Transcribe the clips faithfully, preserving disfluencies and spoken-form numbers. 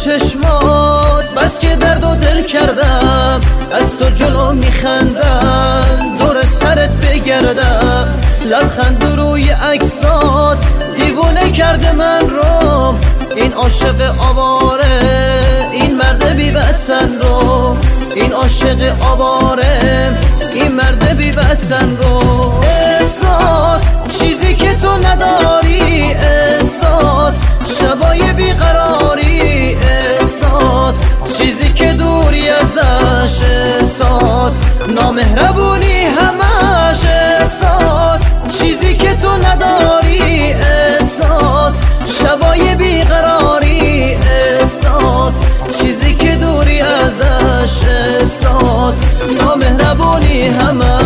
چشمات بس که درد و دل کردم، از تو جلو میخندم دور سرت بگردم. لبخند روی عکسات دیوونه کرده من رو، این عاشق آواره این مرد بی وطن رو، این عاشق آواره این مرد بی وطن رو. احساس چیزی که تو نداری، احساس شبای بیقراری، احساس چیزی که دوری ازش، احساس نامهربونی همش، احساس چیزی که تو نداری، احساس شبای بیقراری، احساس چیزی که دوری ازش، احساس نامهربونی همش.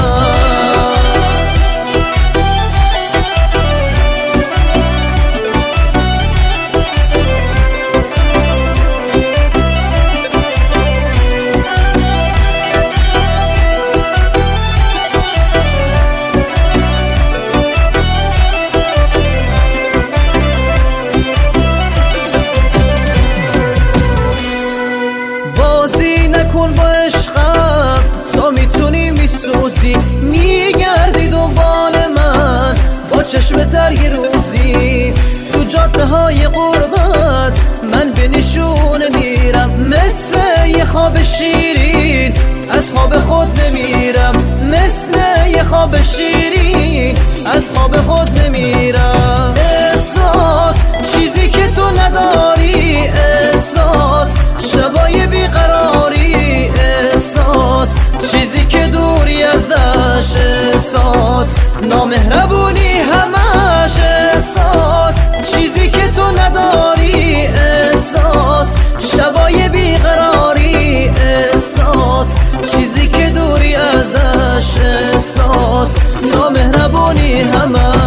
نکن با عشقم تا میتونی میسوزی، میگردی دنبال من با چشم تر یه روزی. تو جاده های غربت من به نشونه میرم، مثل یه خواب شیرین از خواب خود نمیرم، مثل یه خواب شیرین از خواب خود نمیرم. احساس چیزی که تو نداری، احساس شبای بیقراری، احساس چیزی که دوری ازش، احساس نامهربونی همش، احساس چیزی که تو نداری، احساس شبای بیقراری، احساس چیزی که دوری ازش، احساس نامهربونی همش.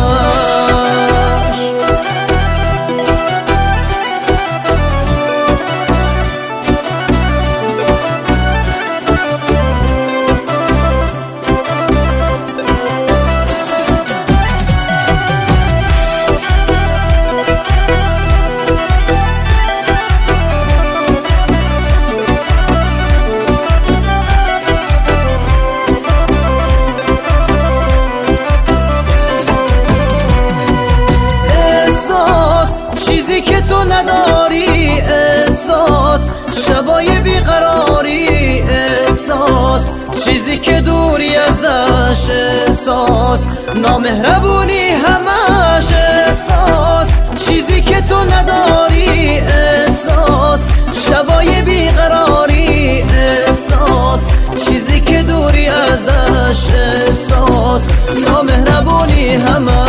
چیزی که تو نداری، احساس شبای بیقراری، احساس چیزی که دوری ازش، احساس نامهربونی همش، احساس چیزی که تو نداری، احساس شبای بیقراری، احساس چیزی که دوری ازش، احساس نامهربونی همش.